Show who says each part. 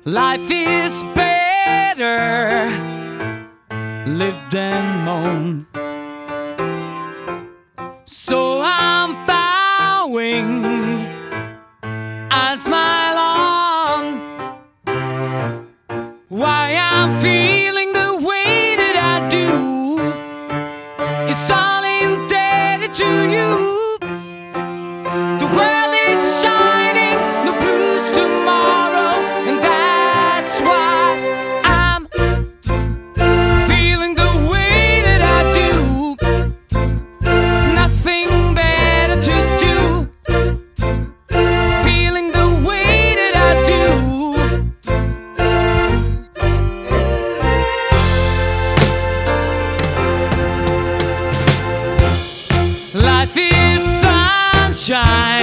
Speaker 1: Life is better lived and known. So I'm vowing I'll smile on. Why I'm feeling the way that I do, it's all indebted to you. The world is shining, no blues tomorrow, and that's why I'm feeling the way that I do. Nothing better to do, feeling the way that I do. Life is sunshine